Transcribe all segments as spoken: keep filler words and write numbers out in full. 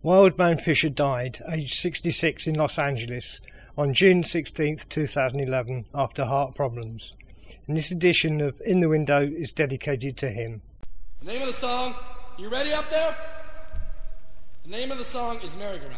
Wildman Fisher died, aged sixty-six, in Los Angeles on June sixteenth, two thousand eleven, after heart problems. And this edition of In the Window is dedicated to him. The name of the song, you ready up there? The name of the song is Merry-Go-Round.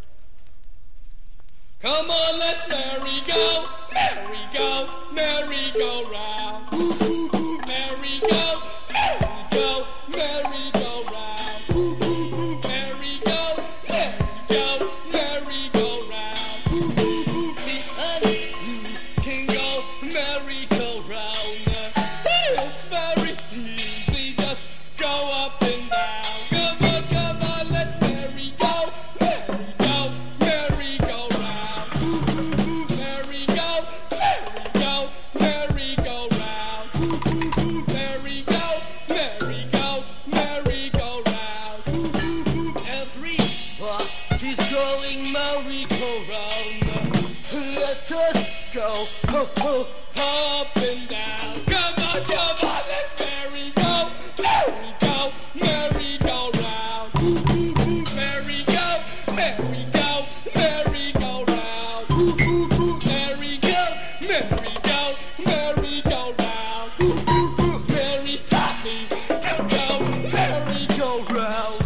Come on, let's merry-go, merry-go, merry-go-round. Ooh, ooh, ooh, merry-go, merry-go, merry-go-round. Ooh, ooh, ooh, merry-go, merry-go, merry-go-round. Ooh, ooh, ooh, me and you can go merry-go-round. It's very easy, just go up and down. Come on, come on, let's merry-go, merry-go, merry-go-round. Ooh, ooh, ooh, merry-go, merry-go, merry-go-round. Ooh, ooh, ooh, merry-go, merry-go, merry-go-round. Ooh, ooh, ooh, everybody's going merry-go-round. Let us go, ho, ho, up and down. Come on, come on, let's merry-go, merry-go, merry-go-round. Ooh, ooh, ooh, merry-go, merry-go, merry-go-round. Ooh, ooh, ooh, merry-go, merry-go, merry-go-round. Ooh, ooh, ooh, merry-tally, go, merry-go-round.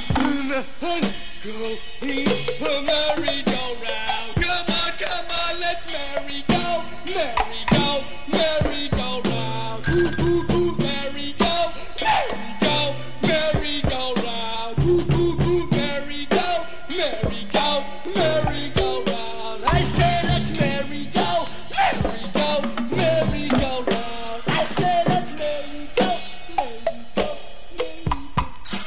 Go, merry-go-round. Come on, come on, let's merry-go, merry-go, merry-go-round. Ooh, ooh, ooh, merry-go, merry-go, merry-go-round. Ooh, ooh, ooh, merry-go, merry-go, merry-go-round. I say let's merry-go, merry-go, merry-go-round. I say let's merry-go, merry-go, merry-go.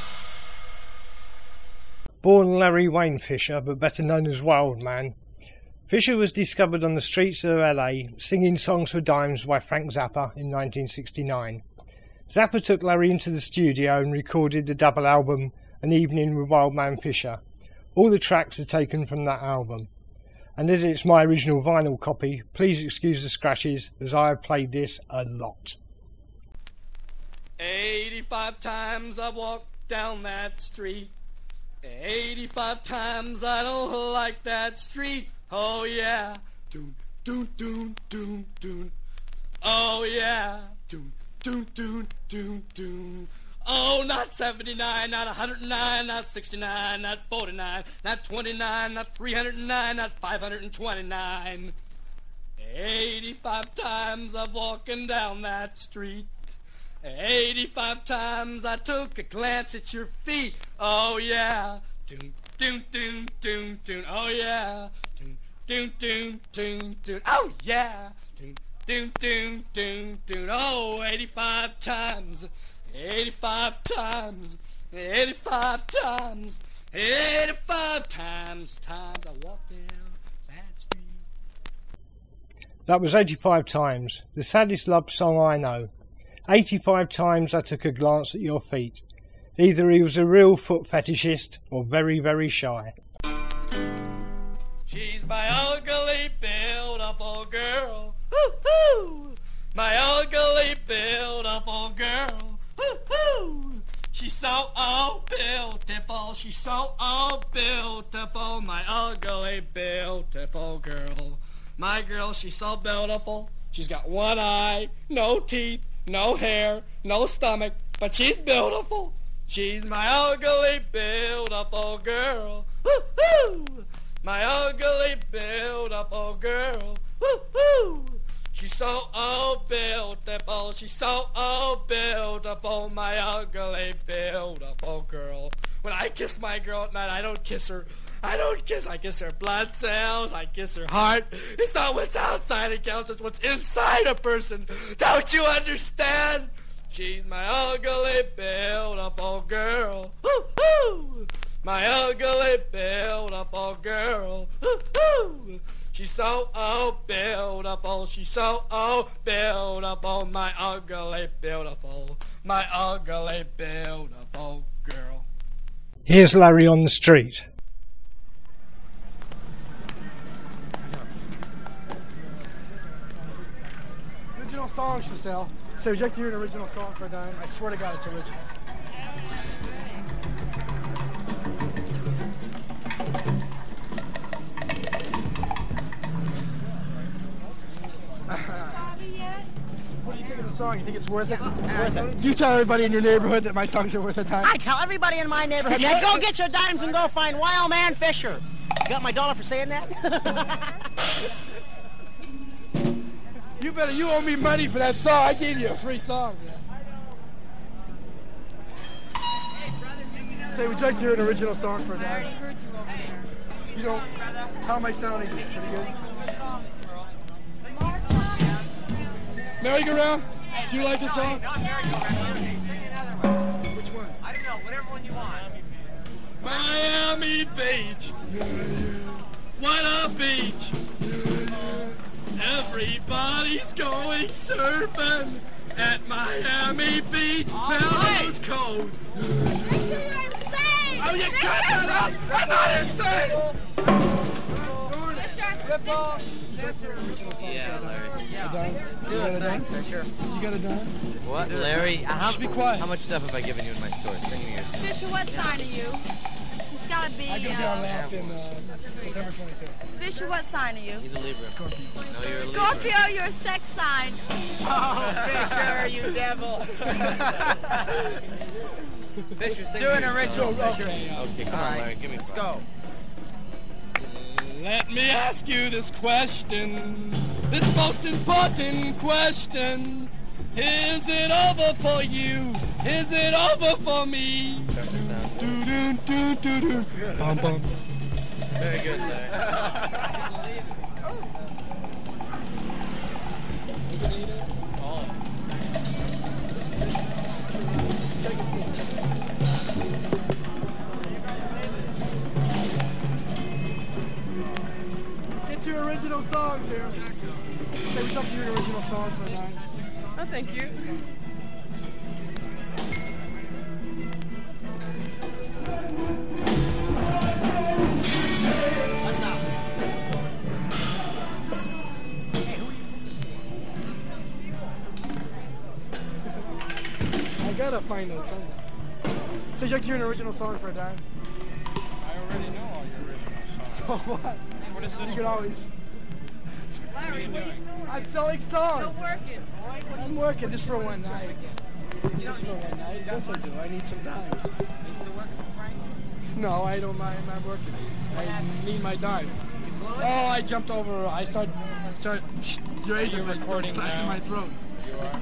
Born Larry Wayne Fisher, but better known as Wildman, Fisher was discovered on the streets of L A singing songs for dimes by Frank Zappa in nineteen sixty-nine. Zappa took Larry into the studio and recorded the double album An Evening with Wildman Fisher. All the tracks are taken from that album. And as it's my original vinyl copy, please excuse the scratches as I have played this a lot. eighty-five times I've walked down that street. eighty-five times I don't like that street. Oh yeah. Doon, doon, doon, doon, doon. Oh yeah. Doon, doon, doon, doon, doon. Oh, not seventy-nine, not one hundred nine, not sixty-nine, not forty-nine, not twenty-nine, not three hundred nine, not five hundred twenty-nine. eighty-five times I'm walking down that street. eighty-five times I took a glance at your feet. Oh yeah. Doon, doon, doon, doon, doon. Oh yeah. Doon, doon, doon, doon, doon. Oh yeah. Doon, doon, doon, doon, doon. Oh, eighty-five times. eighty-five times. eighty-five times. eighty-five times. Times I walked down that street. That was eighty-five times, the saddest love song I know. eighty-five times I took a glance at your feet. Either he was a real foot fetishist or very, very shy. She's my ugly, beautiful girl. Woo-hoo! My ugly, beautiful girl. Woo-hoo! She's so oh beautiful. She's so oh beautiful. My ugly, beautiful girl. My girl, she's so beautiful. She's got one eye, no teeth, no hair, no stomach, but she's beautiful. She's my ugly, beautiful girl. Woo-hoo! My ugly, beautiful girl. Woo-hoo! She's so oh beautiful. She's so oh beautiful. My ugly, beautiful girl. When I kiss my girl at night, I don't kiss her. I don't kiss. I kiss her blood cells. I kiss her heart. It's not what's outside that counts. It's what's inside a person. Don't you understand? She's my ugly, beautiful girl. Woo-hoo! My ugly, beautiful girl. Woo-hoo! She's so oh beautiful. She's so oh beautiful. My ugly, beautiful. My ugly, beautiful girl. Here's Larry on the street. Original songs for sale. So would you like to hear an original song for a dime? I swear to God it's original. song. You think it's worth it? It's worth it. Do you tell everybody in your neighborhood that my songs are worth a time? I tell everybody in my neighborhood, hey, go get your dimes and go find Wild Man Fisher. You got my dollar for saying that? You better, you owe me money for that song. I gave you a free song. Say, would you like to hear an original song for a dime? You don't, how am I sounding? Pretty good? Merry-Go-Round? Do you like this song? Which one? I don't know, whatever one you want. Miami Beach. What a beach. Everybody's going surfing at Miami Beach. Now it's cold. Oh, you cut that out! I'm not insane! Flip off. Yeah, Larry. Yeah. Do you got a dime? For sure. You got a dime? What, Larry? How, Shh, be quiet. How much stuff have I given you in my store? Sing me yours. Fisher, what sign are you? It's gotta be. I'm going to be on Uh, laugh in uh, September twenty-third. Fisher, what sign are you? He's a Libra. Scorpio. No, you're a Libra. Scorpio, you're a sex sign. Oh, Fisher, you devil. Fisher, sing Do me an your original, song. Fisher. Okay, come on, Larry. Give me Let's five. go. Let me ask you this question, this most important question. Is it over for you? Is it over for me? Start to sound good. Do do do do do. Bum bum. Very good, Larry. Get your original songs here. Say what's up to your original songs for a dime. Oh, thank you. I gotta find those songs. So you'd like to hear an original song for a dime? I already know all your original songs. So what? What is this? You can always. What are you doing? I'm selling songs. Still working. I'm working just for one night. Just for one night. Yes, I do. I need some dimes. No, I don't mind. I'm working. I need my dimes. Oh, I jumped over. I start. start your agent starts recording slashing now? my throat. You are?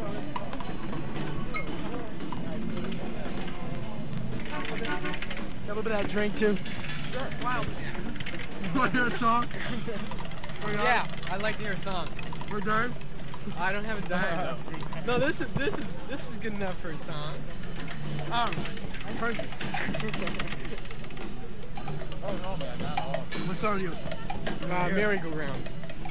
A little bit of that drink too. Sure, wild. You want to hear a song? We're done? Yeah, I'd like to hear a song. We're done? I don't have a dime though. No, this is this is this is good enough for a song. Um, perfect. Oh, no, man, not all. What song are you? Uh, merry-go-round.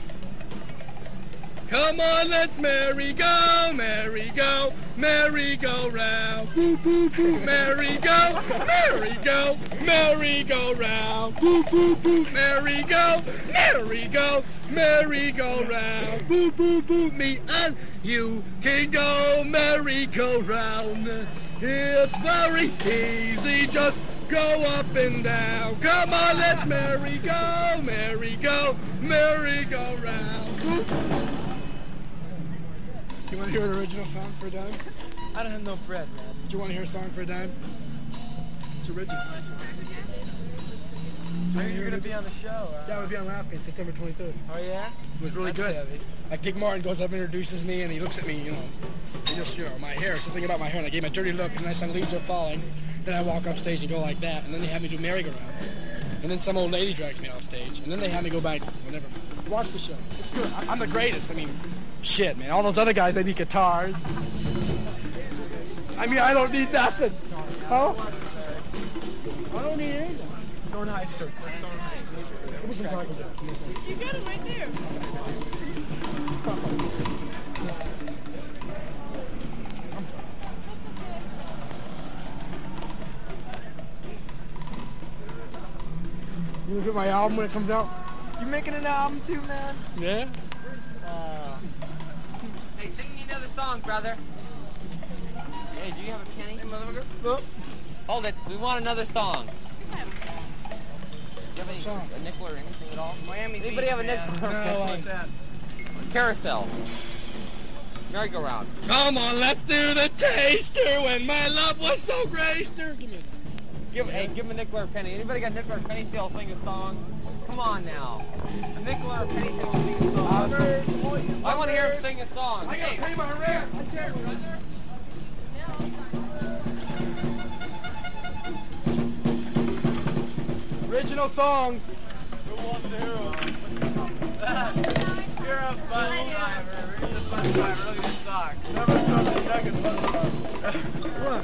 Come on, let's merry go, merry go, merry go round. Boo boo boo, merry go, merry go, merry go round. Boo boo boo, merry go, merry go, merry go round. Boo boo boo, me and you can go merry go round. It's very easy, just go up and down. Come on, let's merry go, merry go, merry go round. Boo. You want to hear an original song for a dime? I don't have no bread, man. Do you want to hear a song for a dime? It's original. Maybe you're gonna be on the show. Uh, Yeah, we'll be on Laughing September twenty-third. oh yeah? It was really That's good. heavy. Like Dick Martin goes up and introduces me, and he looks at me, you know, he just, you know, my hair, something about my hair, and I gave him a dirty look, and then I sung Leaves Are Falling. Then I walk up stage and go like that, and then they have me do merry-go-round. And then some old lady drags me off stage, and then they have me go back, whatever. Watch the show. It's good. I- I'm the greatest. I mean, shit, man. All those other guys, they need guitars. I mean, I don't need nothing. Huh? I don't need anything. Thorn High Street. Give me some Michael Jackson. You got it right there. You look at my album when it comes out? You making an album too, man? Yeah? Hey, sing me another song, brother. Hey, do you have a penny? Hey, motherfucker. Oh. Hold it. We want another song. Do you have any, Song. a nickel or anything at all? Miami Anybody Beach, have a man. nickel? No, Okay. what's that? Carousel. merry-go-round. Come on, let's do the taster when my love was so graced-er. Give me that. Give, hey, give him a nickel or a penny. Anybody got a nickel or a penny? Still sing a song. Come on now. A nickel or a penny? Still sing a song. I want to hear him sing a song. I gotta Hey. pay my rent. I can't run there. Original songs. Who wants to hear them? You're a bus driver. You're just a bus driver. Look at his sock. Never saw the second bus driver.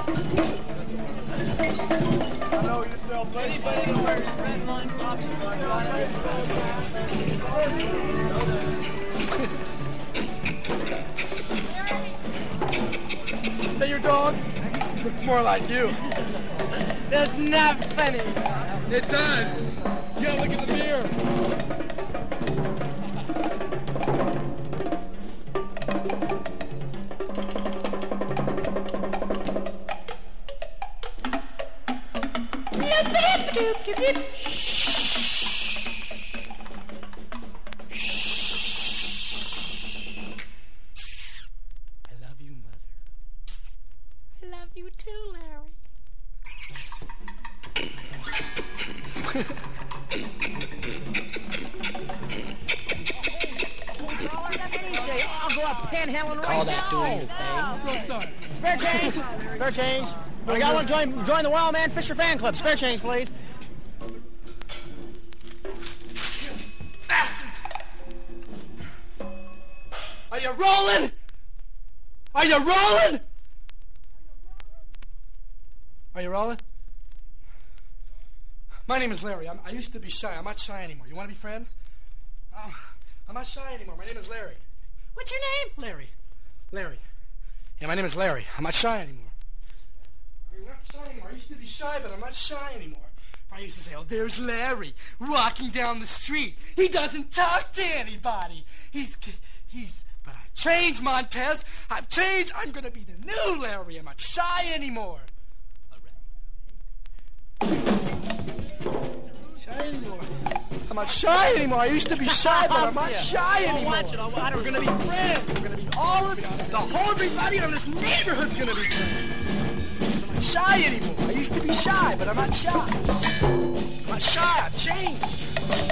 I know you sell bus. Anybody that wears red line coffee, so I Is that your dog? Looks more like you. That's not funny. It does. Yo, look at the beer. I love you, Mother. I love you too, Larry. I'll go up panhandling right now. Let's start. Spare change. Spare change. I got one. Join, join the Wild Man Fisher fan club. Spare change, please. Bastards! Are you rolling? Are you rolling? Are you rolling? My name is Larry. I'm, I used to be shy. I'm not shy anymore. You want to be friends? Um, I'm not shy anymore. My name is Larry. What's your name? Larry. Larry. Yeah, my name is Larry. I'm not shy anymore. I'm not shy anymore. I used to be shy, but I'm not shy anymore. I used to say, oh, there's Larry walking down the street. He doesn't talk to anybody. He's, he's, but I've changed, Montez. I've changed. I'm going to be the new Larry. I'm not shy anymore. Shy anymore. I'm not shy anymore. I used to be shy, but I'm not shy anymore. I'll watch it. I'll watch it. We're gonna be friends. We're gonna be all of us. The whole everybody in this neighborhood's gonna be friends. I'm not shy anymore. I used to be shy, but I'm not shy. I'm not shy. I've changed.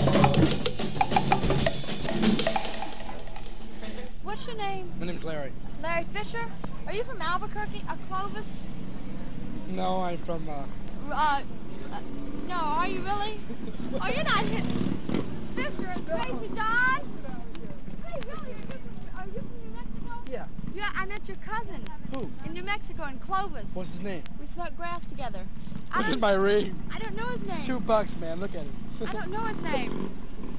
What's your name? My name's Larry. Larry Fisher? Are you from Albuquerque? Uh, Clovis? No, I'm from. Uh, Uh, uh, no, are you really? Oh, you're not here. Fisher and Crazy John? Hey, really? Are you from, are you from New Mexico? yeah. Yeah, I met your cousin. Who? In New Mexico, in Clovis. What's his name? We smoked grass together. I Look at don't, my ring. I don't know his name. Two bucks, man. Look at it. I don't know his name.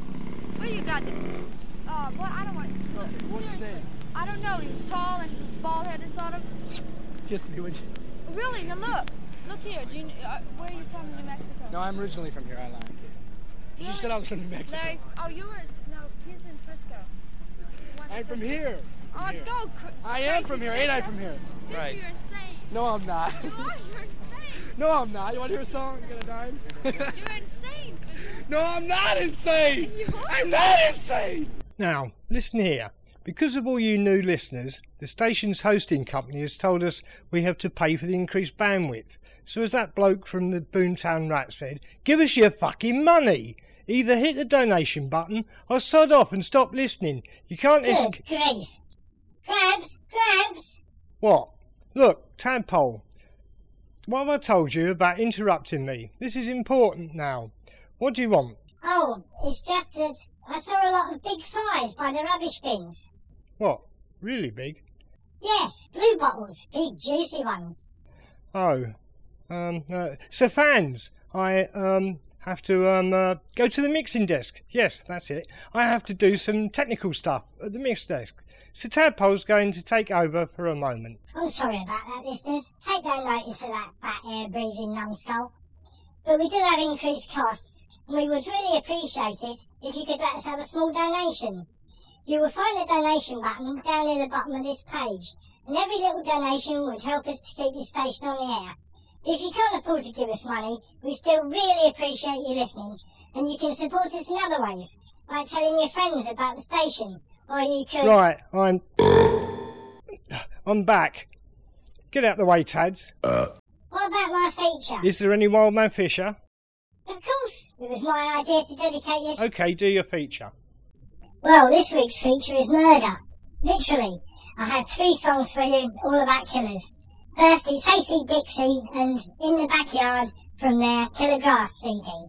What you got? Oh, boy, I don't want... What's his name? I don't know. He was tall and bald-headed, sort of. Kiss me, would you? Really? Now look. Look here. Do you, uh, where are you from in New Mexico? No, I'm originally from here. I lied to you. You Really? said I was from New Mexico. Larry, oh, you were... No, he's in Frisco. One's I'm in from Frisco. here. Oh, From here. go. Cr- I am from here. Ain't I from here? Fisher, Right. you're insane. No, I'm not. You are. You're insane. No, I'm not. You want to hear a song? You got a dime? You're insane. Fisher. No, I'm not insane. You are. I'm not insane. Now, listen here. Because of all you new listeners, the station's hosting company has told us we have to pay for the increased bandwidth. So as that bloke from the Boomtown Rat said, give us your fucking money. Either hit the donation button or sod off and stop listening. You can't listen... Good grief. Crabs, crabs. What? Look, Tadpole. What have I told you about interrupting me? This is important now. What do you want? Oh, it's just that I saw a lot of big flies by the rubbish bins. What? Really big? Yes, blue bottles, big juicy ones. Oh. Um, uh, so fans, I, um, have to, um, uh, go to the mixing desk. Yes, that's it. I have to do some technical stuff at the mix desk. So Tadpole's going to take over for a moment. I'm sorry about that, listeners. Take no notice of that fat air-breathing numbskull. But we do have increased costs, and we would really appreciate it if you could let us have a small donation. You will find the donation button down near the bottom of this page, and every little donation would help us to keep this station on the air. If you can't afford to give us money, we still really appreciate you listening, and you can support us in other ways, like telling your friends about the station, or you could... Right, I'm... I'm back. Get out the way, Tads. What about my feature? Is there any Wildman Fisher? Of course, it was my idea to dedicate this. Okay, do your feature. Well, this week's feature is murder. Literally, I have three songs for you, all about killers. First, it's Hey See Dixie and In the Backyard from their Killer Grass C D.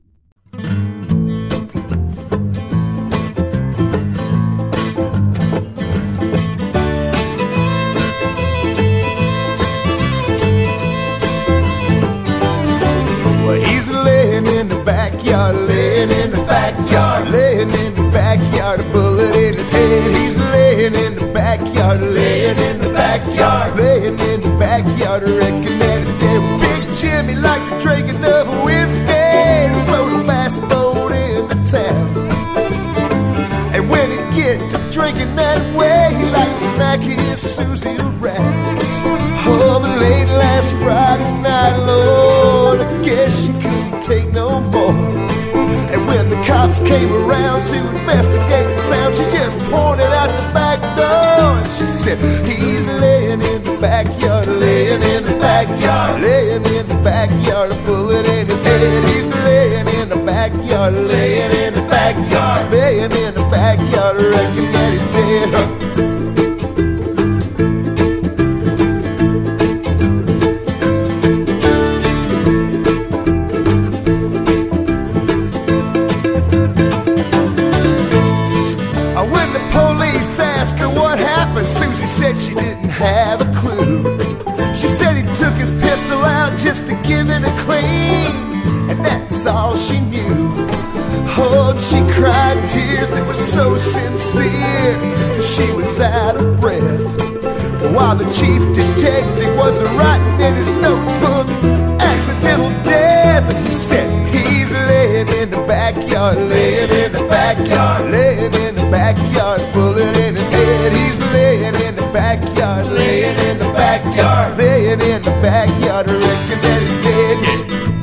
Backyard, laying in the backyard, laying in the backyard, a bullet in his head. He's laying in the backyard, laying in the backyard, laying in the backyard, reckon that he's dead. Big Jimmy liked to drink enough whiskey to float a bass boat into town. And when he'd get to drinking that way, he liked to smack his Susie around. Oh, but late last Friday night, Lord, I guess she couldn't take no more. And when the cops came around to investigate the sound, she just pointed out the back door and she said, he's laying in the backyard, laying in the backyard, laying in the backyard, a bullet in his head. He's laying in the backyard, laying in the backyard, laying in the backyard, reckon that he's dead. Huh? Susie said she didn't have a clue. She said he took his pistol out just to give it a clean, and that's all she knew. Oh, she cried tears that were so sincere till she was out of breath, while the chief detective was writing in his notebook, accidental death. And he said, he's laying in the backyard, laying in the backyard, laying in the backyard, bullet in his head. He's laying in the backyard, laying in the backyard, laying in the backyard, reckon that he's dead.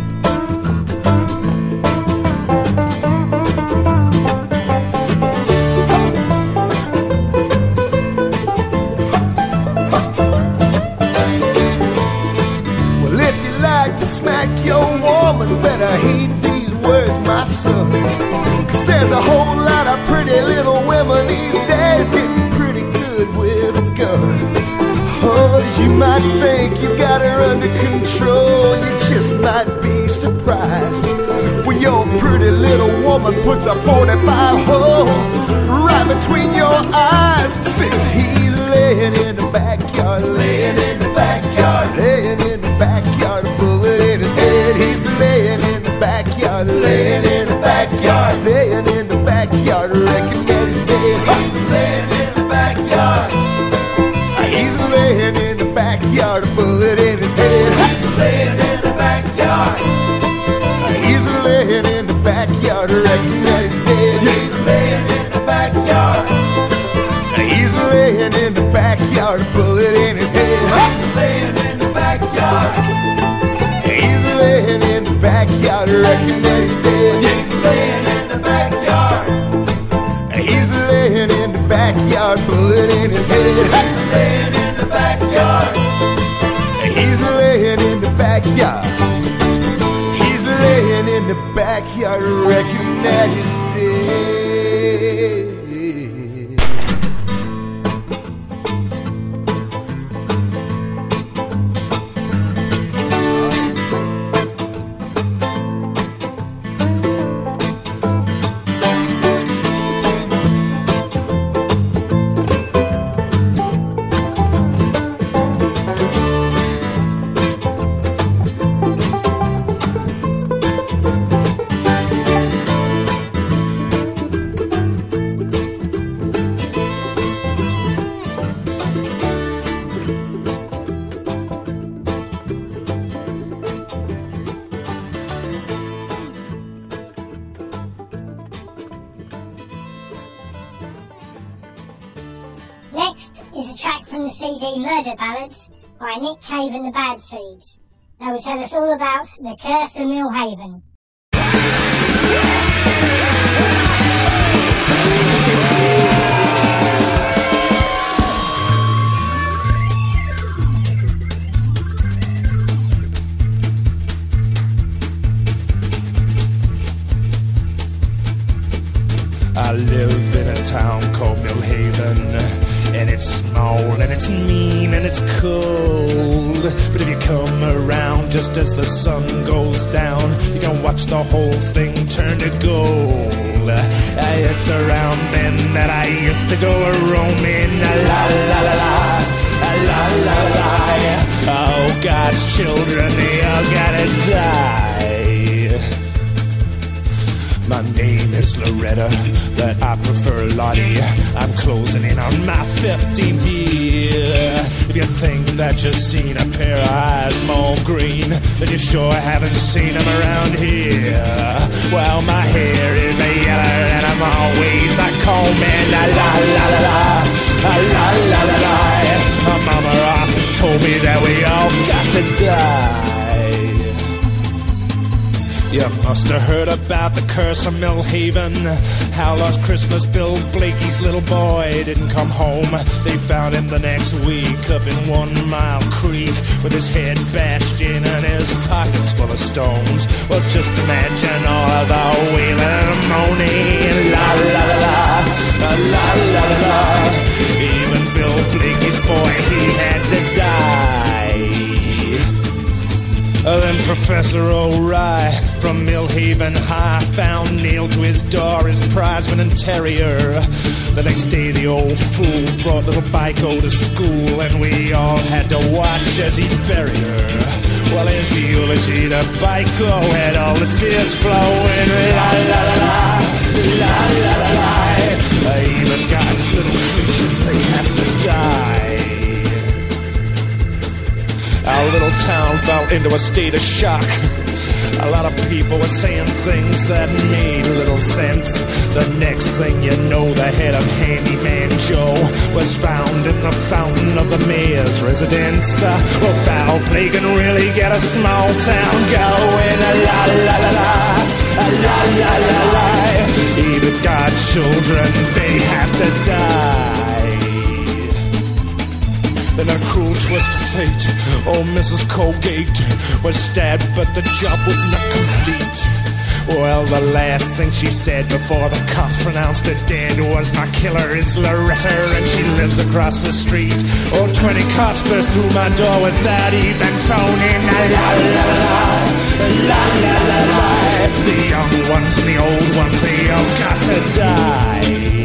Well, if you like to smack your woman, better heed these words, my son. 'Cause there's a whole lot of pretty little women these days getting pretty good with a gun. Oh, you might think you got her under control, you just might be surprised when your pretty little woman puts a forty-five hole right between your eyes and says, he's laying in the backyard, laying in the backyard, laying in the backyard, a bullet in his head. He's laying in the backyard, laying in the backyard, laying in the backyard, reckon that he's dead. He's laying in the backyard. He's laying in the backyard, a bullet in his head. He's laying in the backyard. He's laying in the backyard, reckon that he's dead. He's laying in the backyard. He's laying in the backyard, a bullet in his head. He's laying in the backyard. He's laying in the backyard, reckon that he's dead. He's laying in the backyard. He's laying in the backyard, bullet in his head. He's laying in the backyard. He's laying in the backyard. He's laying in the backyard, reckon that he's dead. Next is a track from the C D Murder Ballads by Nick Cave and the Bad Seeds. They will tell us all about the Curse of Millhaven. I live in a town called Millhaven, and it's small, and it's mean, and it's cold. But if you come around just as the sun goes down, you can watch the whole thing turn to gold. It's around then that I used to go a-roaming, la la la la, la la la. Oh, God's children, they all gotta die. My name is Loretta, but I prefer Lottie. I'm closing in on my fifteenth year. If you think that you've seen a pair of eyes more green, then you sure haven't seen them around here. Well, my hair is a yellow and I'm always a combing, la la la la la, la la la la. My mama often told me that we all got to die. You must have heard about the curse of Millhaven, how last Christmas Bill Blakey's little boy didn't come home. They found him the next week up in One Mile Creek with his head bashed in and his pockets full of stones. Well, just imagine all of the wailing and moaning, la la la la, la la la la. Even Bill Blakey's boy, he had to die. Then Professor O'Rye from Millhaven High found nailed to his door his prizeman and terrier. The next day the old fool brought little Biko to school, and we all had to watch as he buried her. Well, his eulogy to Biko had all the tears flowing, la la la la, la la la la. Even God's little creatures, they have to die. Our little town fell into a state of shock. A lot of people were saying things that made little sense. The next thing you know, the head of Handyman Joe was found in the fountain of the mayor's residence. Uh, well, foul play can really get a small town going. La la la la, la la la la. Even God's children, they have to die. In a cruel twist of fate, old Missus Colgate was stabbed, but the job was not complete. Well, the last thing she said before the cops pronounced her dead was, my killer is Loretta and she lives across the street. Oh, twenty cops burst through my door without even phoning. La la la la, la la la la. The young ones and the old ones, they all got to die.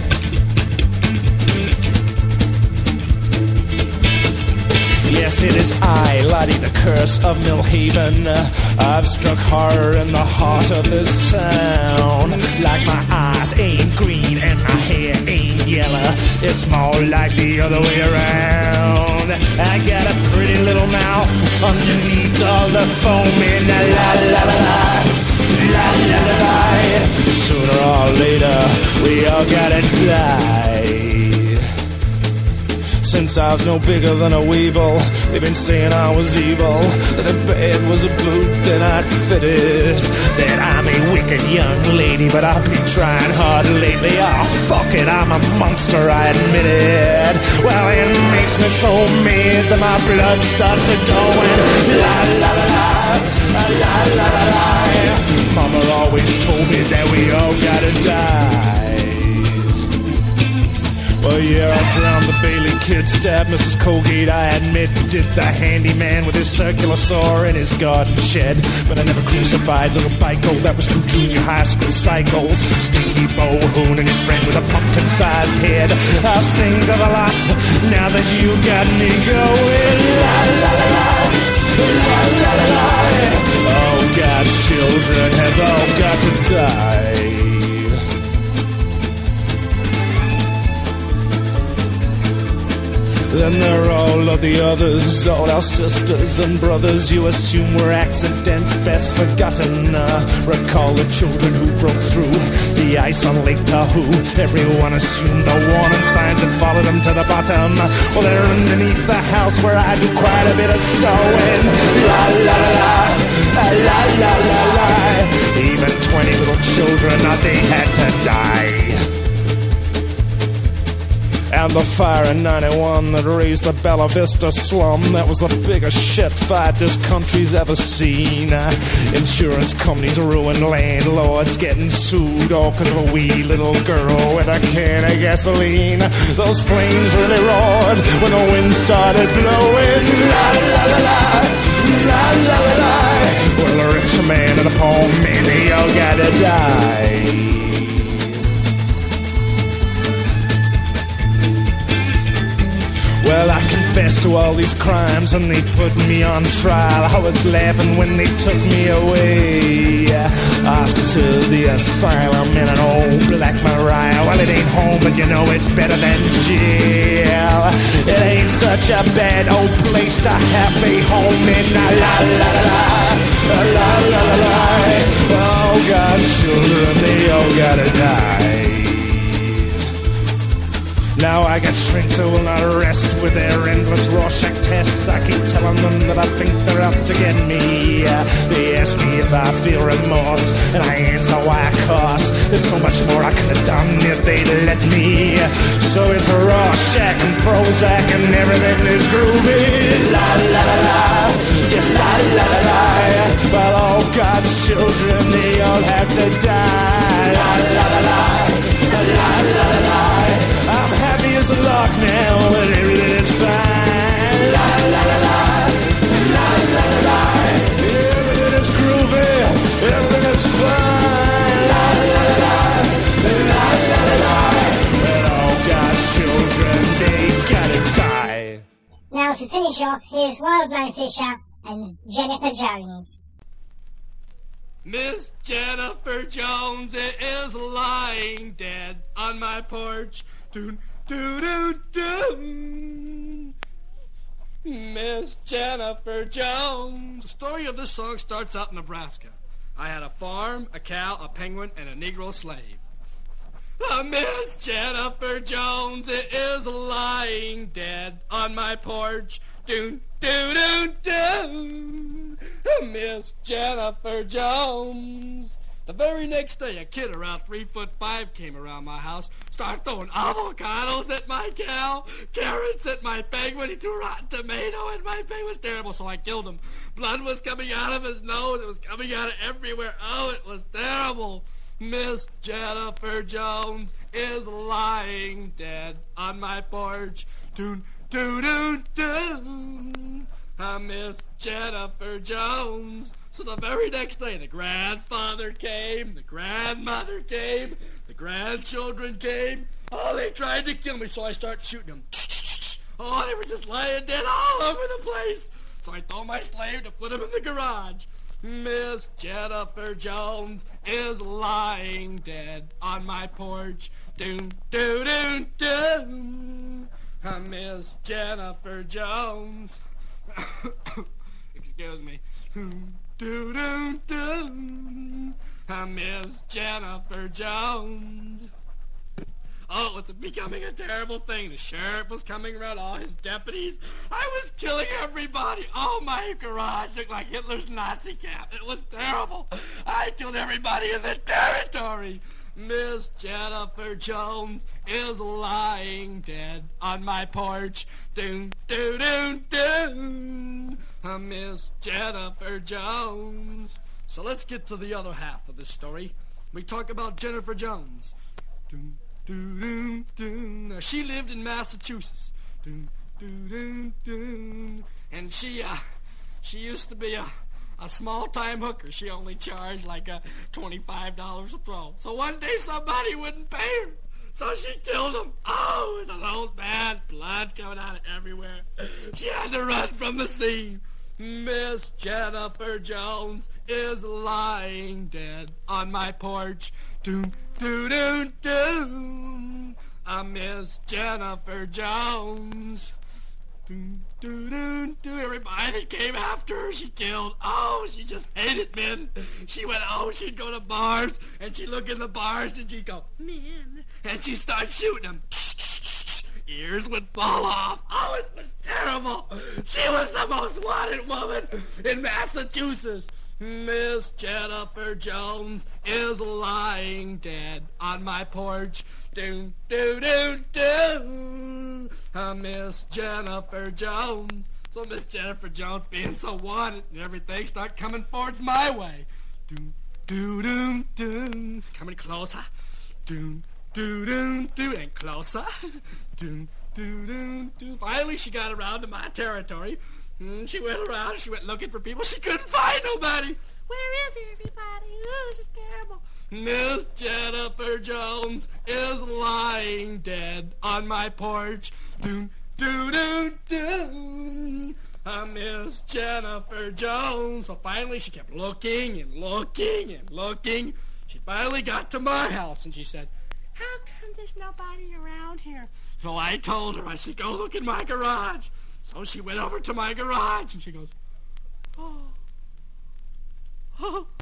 Yes, it is I, Lottie, the curse of Millhaven. I've struck horror in the heart of this town. Like my eyes ain't green and my hair ain't yellow, it's more like the other way around. I got a pretty little mouth underneath all the foaming, la la la la, la la la la. Sooner or later, we all gotta die. Since I was no bigger than a weevil, they've been saying I was evil, that a bed was a boot that I'd fitted, that I'm a wicked young lady, but I've been trying hard lately. Oh, fuck it, I'm a monster, I admit it. Well, it makes me so mad that my blood starts a-going. La la la la, la la la la. Mama always told me that we all gotta die. Well, yeah, I drowned the Bailey kid, stabbed Missus Colgate, I admit. Did the handyman with his circular saw in his garden shed. But I never crucified little Biko, that was two junior high school cycles. Stinky Bo Hoon and his friend with a pumpkin-sized head. I'll sing to the lot, now that you got me going. La la la la, la la la la. Oh, God's children have all got to die. Then there are all of the others, all our sisters and brothers you assume were accidents best forgotten. Uh, recall the children who broke through the ice on Lake Tahoe. Everyone assumed the warning signs and followed them to the bottom. Well, they're underneath the house where I do quite a bit of stowing. La la la la, la la la la. Even twenty little children, uh, they had to die. And the fire in ninety-one that raised the Bella Vista slum, that was the biggest shit fight this country's ever seen. Insurance companies ruined landlords getting sued, all cause of a wee little girl with a can of gasoline. Those flames really roared when the wind started blowing. La la la la, la la la la. Well, the rich man and the poor man, they all gotta die. Well, I confessed to all these crimes and they put me on trial. I was laughing when they took me away off to the asylum in an old Black Maria. Well, it ain't home, but you know it's better than jail. It ain't such a bad old place to have a home in. La la la la, la la la la la. Oh, God's children, they all gotta die. Now I got shrinks who will not rest with their endless Rorschach tests. I keep telling them that I think they're out to get me. They ask me if I feel remorse, and I answer why I cost. There's so much more I could have done if they'd let me. So it's Rorschach and Prozac and everything is groovy. La la la la, yes la la la la. But all God's children, they all have to die. La la la la, la la la la. I'm happy as a lark now, but everything is fine. La la la la, la la la la. Everything is groovy, everything is fine. La la la la, la la la la. But all God's children, they gotta die. Now to finish off, here's Wildman Fisher and Jennifer Jones. Miss Jennifer Jones is lying dead on my porch. Doon, doo, doo, doo. Miss Jennifer Jones. The story of this song starts out in Nebraska. I had a farm, a cow, a penguin, and a Negro slave. Uh, Miss Jennifer Jones is lying dead on my porch. Doon, doo, doo, doo. Miss Jennifer Jones. The very next day, a kid around three foot five came around my house, started throwing avocados at my cow, carrots at my penguin. He threw a rotten tomato at my penguin. It was terrible, so I killed him. Blood was coming out of his nose. It was coming out of everywhere. Oh, it was terrible. Miss Jennifer Jones is lying dead on my porch. Doon, doo, doo, doo. I miss Jennifer Jones. So the very next day, the grandfather came, the grandmother came, the grandchildren came. Oh, they tried to kill me, so I started shooting them. Oh, they were just lying dead all over the place. So I told my slave to put them in the garage. Miss Jennifer Jones is lying dead on my porch. Doon, doo, doo, doo. I miss Jennifer Jones. Excuse me. Do do do. I miss Jennifer Jones. Oh, it's becoming a terrible thing. The sheriff was coming around, all his deputies. I was killing everybody. Oh, my garage looked like Hitler's Nazi camp. It was terrible. I killed everybody in the territory. Miss Jennifer Jones is lying dead on my porch. Doon, doo, doo, doo. I miss Jennifer Jones. So let's get to the other half of this story. We talk about Jennifer Jones. Doon, doo, doo, doo. Now, she lived in Massachusetts. Doon, doo, doo, doo. And she, uh, she used to be a A small-time hooker. She only charged like a twenty-five dollars a throw. So one day somebody wouldn't pay her. So she killed him. Oh, it was an old man. Blood coming out of everywhere. She had to run from the scene. Miss Jennifer Jones is lying dead on my porch. Doon, doo, doo, doo. I miss Jennifer Jones. Doon, doo, doo, doo. Everybody came after her. She killed. Oh, she just hated men. She went, oh, she'd go to bars, and she'd look in the bars, and she'd go, men. And she'd start shooting them. Ears would fall off. Oh, it was terrible. She was the most wanted woman in Massachusetts. Miss Jennifer Jones is lying dead on my porch. Doon, doon, doon, doon. Uh, Miss Jennifer Jones. So Miss Jennifer Jones being so wanted and everything start coming forwards my way. Doon, doon, doon, doon. Coming closer. Doon, doon, doon, doon. And closer. Doon, doon, doon, doon. Finally she got around to my territory. And she went around, she went looking for people. She couldn't find nobody. Where is everybody? Oh, this is terrible. Miss Jennifer Jones is lying dead on my porch. Doon, doon, doon, doon. Uh, Miss Jennifer Jones. So finally she kept looking and looking and looking. She finally got to my house and she said, how come there's nobody around here? So I told her I should go look in my garage. So she went over to my garage and she goes, oh, oh.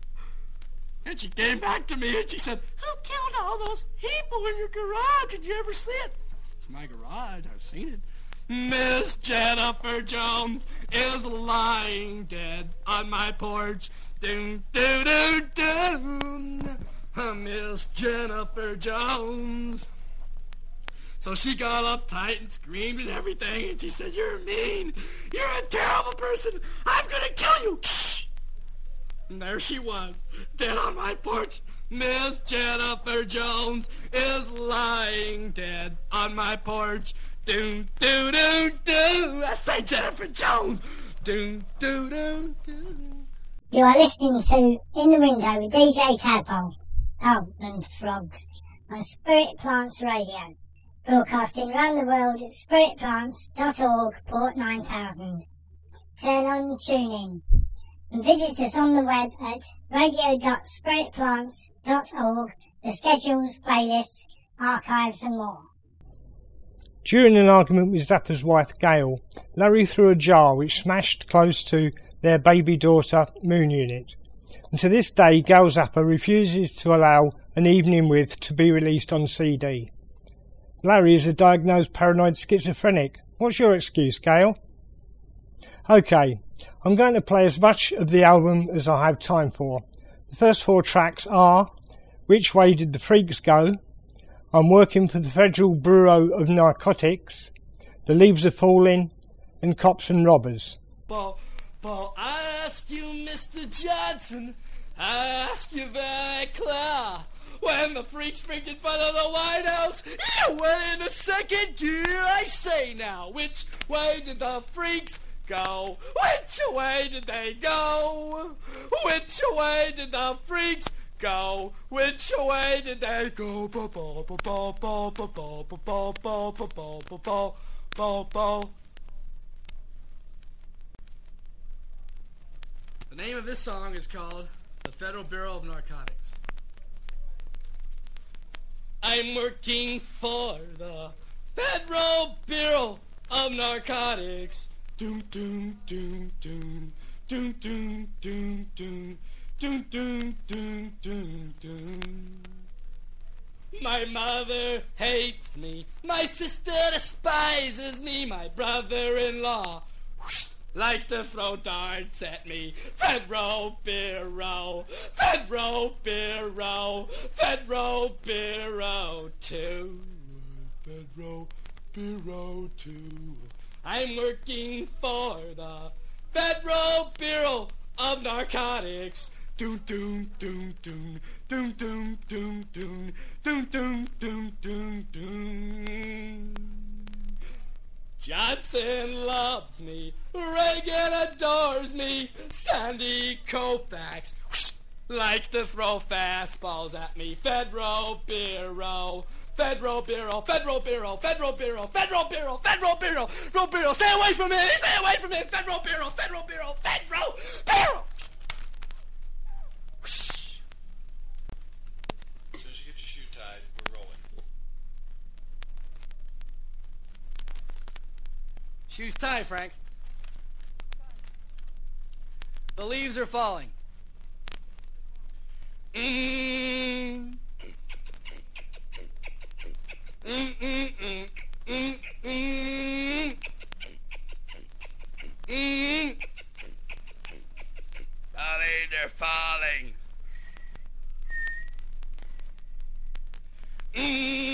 And she came back to me and she said, who killed all those people in your garage? Did you ever see it? It's my garage. I've seen it. Miss Jennifer Jones is lying dead on my porch. Doon, doon, doon, doon. Uh, Miss Jennifer Jones. So she got uptight and screamed and everything, and she said, you're mean. You're a terrible person. I'm going to kill you. And there she was, dead on my porch. Miss Jennifer Jones is lying dead on my porch. Doon, doon, doon, doon. I say Jennifer Jones. Doon, doon, doon, doon. You are listening to In the Window with D J Tadpole. Oh, and frogs. On Spirit Plants Radio. Broadcasting around the world at spirit plants dot org, port nine thousand. Turn on, tune in. And visit us on the web at radio dot spirit plants dot org for schedules, playlists, archives and more. During an argument with Zappa's wife Gail, Larry threw a jar which smashed close to their baby daughter Moon Unit. And to this day Gail Zappa refuses to allow An Evening With to be released on C D. Larry is a diagnosed paranoid schizophrenic. What's your excuse, Gail? OK, I'm going to play as much of the album as I have time for. The first four tracks are Which Way Did the Freaks Go?, I'm Working for the Federal Bureau of Narcotics, The Leaves Are Falling, and Cops and Robbers. But, but I ask you, Mister Johnson, I ask you very clear. When the freaks freaked in front of the White House, you went into second gear, I say now. Which way did the freaks go? Which way did they go? Which way did the freaks go? Which way did they go? The name of this song is called The Federal Bureau of Narcotics. I'm working for the Federal Bureau of Narcotics. Doom, doom, doom, doom, doom, doom, doom, doom, doom, doom, doom, doom, doom. My mother hates me. My sister despises me. My brother-in-law likes to throw darts at me. Federal Bureau, Federal Bureau, Federal Bureau two. Federal Bureau two. I'm working for the Federal Bureau of Narcotics. Doom, doom, doom, doom, doom, doom, doom, doom, doom, doom, doom, doom, doom. Johnson loves me, Reagan adores me, Sandy Koufax whoosh, likes to throw fastballs at me. Federal Bureau, Federal Bureau, Federal Bureau, Federal Bureau, Federal Bureau, Federal Bureau, Federal Bureau, stay away from him, stay away from him, Federal Bureau, Federal Bureau, Federal Bureau. Whoosh. As soon as you get your shoe tied, we're rolling. Shoes tied, Frank. The leaves are falling. Mm. Mm, mm, mm, mm, mm. Mm. The leaves are falling. Mm.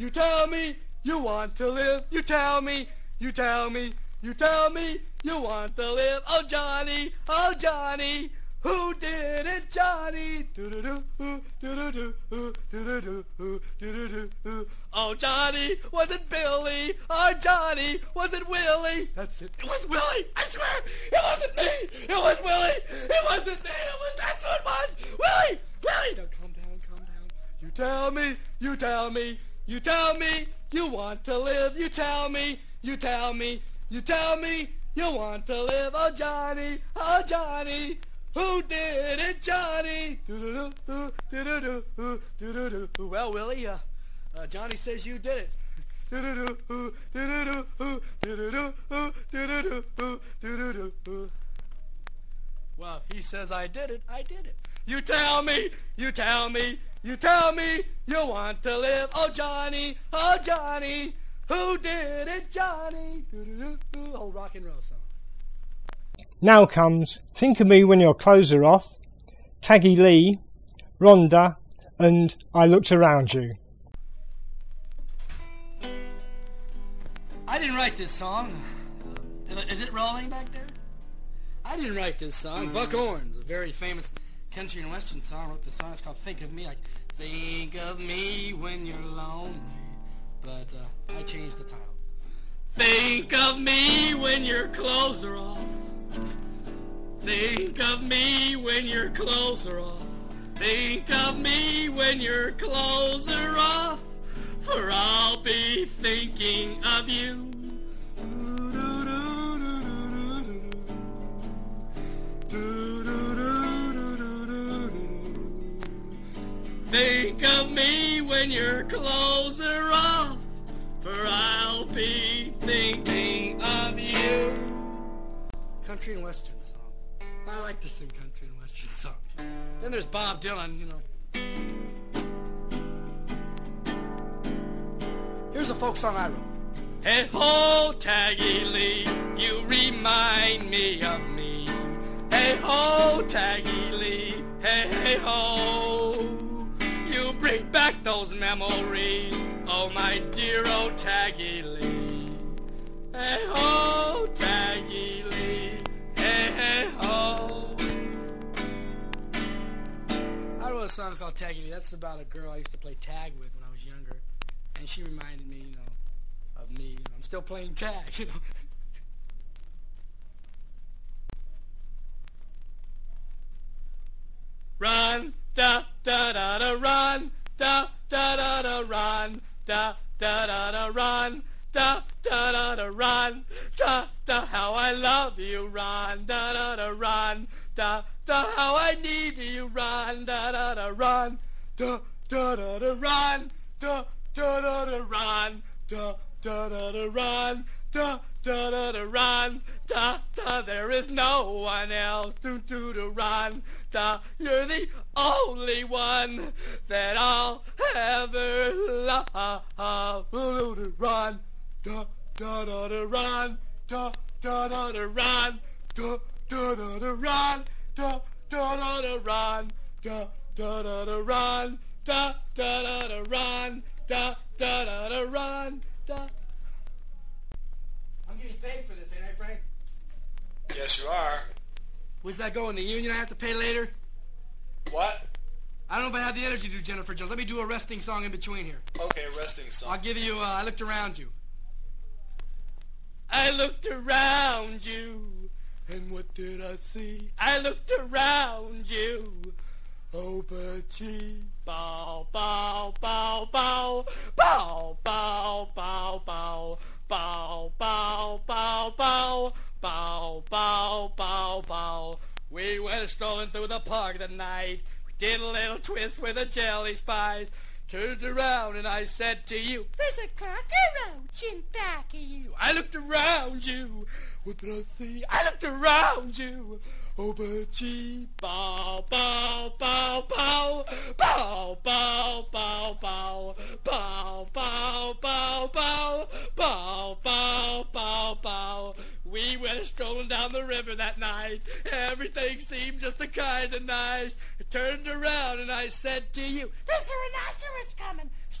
you tell me you want to live. You tell me, you tell me, you tell me you want to live. Oh, Johnny, oh, Johnny, who did it, Johnny? Do-do-do, do-do-do, do-do-do, do-do-do. Oh, Johnny, was it Billy? Oh, Johnny, was it Willie? That's it. It was Willie. I swear, it wasn't me. It was Willie. It wasn't me. It was, that's who it was. Willie, Willie. Now, calm down, calm down. You tell me, you tell me, you tell me you want to live. You tell me, you tell me, you tell me you want to live. Oh, Johnny, oh, Johnny. Who did it, Johnny? Do-do-do, do-do-do, do-do-do. Well, Willie, uh, uh, Johnny says you did it. Do-do-do, do-do-do, do-do-do, do-do-do, do-do-do. Well, if he says I did it, I did it. You tell me, you tell me, you tell me you want to live. Oh, Johnny, oh, Johnny, who did it, Johnny? Do-do-do, old rock and roll song. Now comes Think of Me When Your Clothes Are Off, Taggy Lee, Rhonda, and I Looked Around You. I didn't write this song. Uh, is it rolling back there? I didn't write this song. Buck Owens, a very famous country and western song, wrote the song. It's called Think of Me. Like, think of me when you're lonely. But uh, I changed the title. Think of me when your clothes are off. Think of me when your clothes are off. Think of me when your clothes are off. For I'll be thinking of you. Think of me when your clothes are off. For I'll be thinking of you. Country and western songs. I like to sing country and western songs. Then there's Bob Dylan, you know. Here's a folk song I wrote. Hey ho, Taggy Lee, you remind me of me. Hey ho, Taggy Lee, hey hey ho. You bring back those memories, oh my dear old Taggy Lee. Hey ho, Taggy Lee, hey hey ho. I wrote a song called Taggy Lee. That's about a girl I used to play tag with when I was younger. And she reminded me, you know, of me. You know, I'm still playing tag, you know. Run, da, da, da, da, run, da, da, da, da, run, da, da, da, da, run, da, da, da, da, run, da, da, how I love you, run, da, da, da, run, da, da, how I need you, run, da, da, da, run, da, da, da, da, run, da, da, da, da, run, da, da, da, da, run, da, da, da, da, run, da, da, there is no one else to do to run, da, you're the only one that I'll ever love, run, da, da, da, da, run, da, da, da, da, run, da, da, da, da, run, da, da, da, da, run, da, da, da, da, run, da, da, da, da, run, da, da, da, da, run, da. I'm getting paid for this, ain't I, Frank? Yes, you are. Where's that going? The union I have to pay later? What? I don't know if I have the energy to do Jennifer Jones. Let me do a resting song in between here. Okay, resting song. I'll give you, uh, I looked around you. I looked around you. And what did I see? I looked around you. Oh, Butchie. Bow, bow, bow, bow. Bow, bow, bow, bow. Bow, bow, bow, bow. Bow, bow, bow, bow. We went strolling through the park that night. We did a little twist with the jelly spice. Turned around and I said to you, there's a cockroach in back of you. I looked around you. What did I see? I looked around you. Oh, Butchie. Bow, bow, bow, bow. Bow, bow, bow, bow. Bow, bow, bow, bow. Bow, bow, bow, bow. We went strolling down the river that night. Everything seemed just a kind of nice. I turned around and I said to you, there's a rhinoceros coming.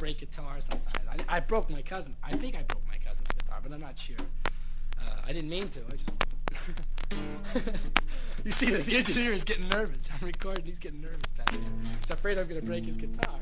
break guitars sometimes. I, I broke my cousin. I think I broke my cousin's guitar, but I'm not sure. Uh, I didn't mean to. I just. You see, the engineer is getting nervous. I'm recording. He's getting nervous back there. He's afraid I'm going to break his guitar.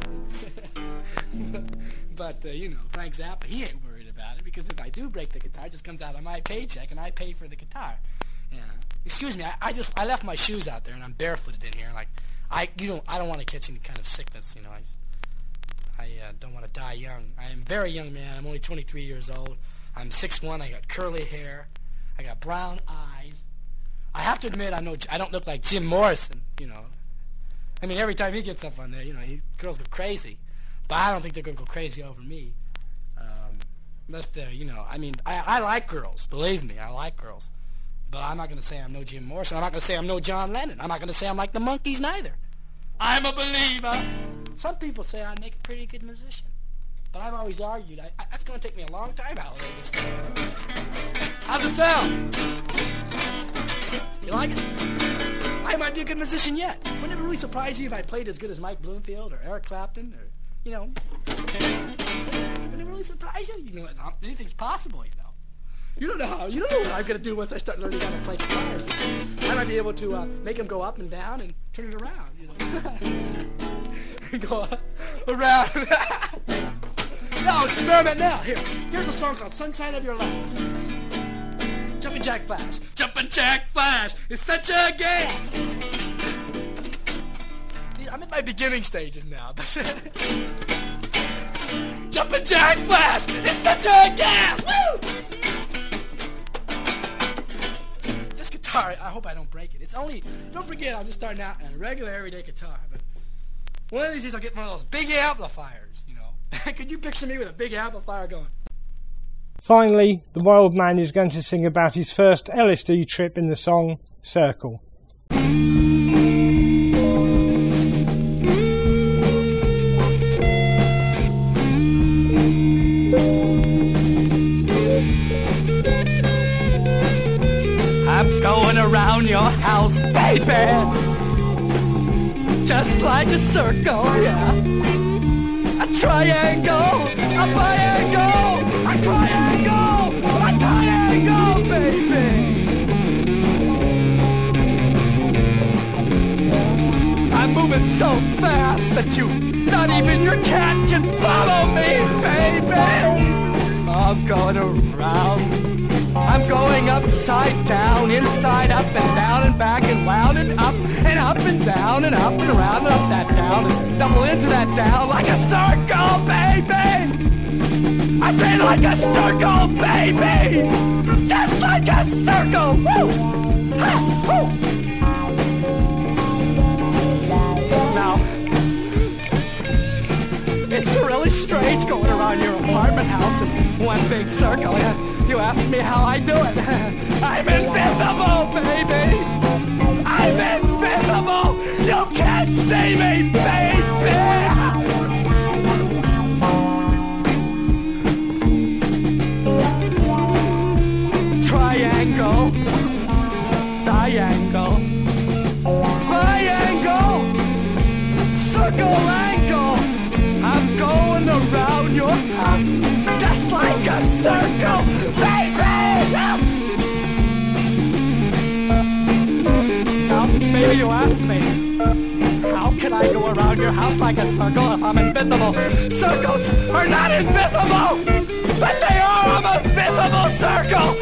But, uh, you know, Frank Zappa, he ain't worried about it, because if I do break the guitar, it just comes out of my paycheck, and I pay for the guitar. Yeah. Excuse me, I, I just I left my shoes out there, and I'm barefooted in here. Like, I you don't I don't want to catch any kind of sickness. You know, I just, I uh, don't want to die young. I am a very young man. I'm only twenty-three years old. I'm six one. I got curly hair. I got brown eyes. I have to admit, I know I don't look like Jim Morrison. You know, I mean, every time he gets up on there, you know, he, girls go crazy. But I don't think they're gonna go crazy over me. Um, unless they're, you know, I mean, I, I like girls. Believe me, I like girls. But I'm not going to say I'm no Jim Morrison. I'm not going to say I'm no John Lennon. I'm not going to say I'm like the Monkees neither. I'm a believer. Some people say I make a pretty good musician. But I've always argued, I, I, that's going to take me a long time out of this thing. How's it sound? You like it? I might be a good musician yet. Wouldn't it really surprise you if I played as good as Mike Bloomfield or Eric Clapton or, you know. Wouldn't it really surprise you? You know, anything's possible, you know. You don't know how. You don't know what I'm going to do once I start learning how to play guitars. I might be able to uh, make them go up and down and turn it around, you know. Go up, around. No, experiment now. Here, here's a song called Sunshine of Your Life. Jumpin' Jack Flash. Jumpin' Jack Flash is such a gas. I'm in my beginning stages now. Jumpin' Jack Flash is such a gas. Woo! Guitar, I hope I don't break it. It's only, don't forget, I'm just starting out on a regular everyday guitar, but one of these days I'll get one of those big amplifiers, you know. Could you picture me with a big amplifier going? Finally, the Wild Man is going to sing about his first L S D trip in the song Circle. I'm going around your house, baby, just like a circle, yeah. A triangle, a biangle, a triangle, a triangle, baby. I'm moving so fast that you, not even your cat can follow me, baby. I'm going around. I'm going upside down, inside, up and down and back and round and up and up and down and up and around and up that down and double into that down like a circle, baby. I say like a circle, baby. Just like a circle. Woo! Ha! Woo! Now, it's really strange going around your apartment house in one big circle. You ask me how I do it. I'm invisible, baby. I'm invisible. You can't see me, baby. Triangle, triangle, triangle, circle, angle. I'm going around your house just like a circle, baby! Now, maybe you ask me, how can I go around your house like a circle if I'm invisible? Circles are not invisible, but they are a visible circle!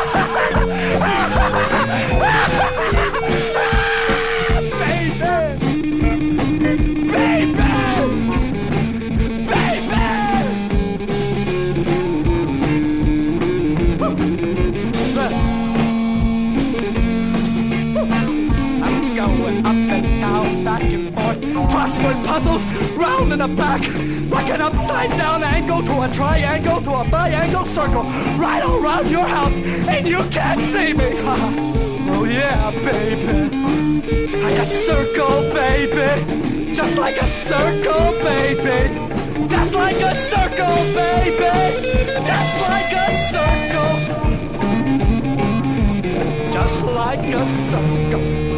Crossword puzzles round and a back like an upside down angle to a triangle to a biangle circle right around your house and you can't see me. Oh yeah, baby. Like a circle, baby. Just like a circle, baby. Just like a circle, baby. Just like a circle. Just like a circle.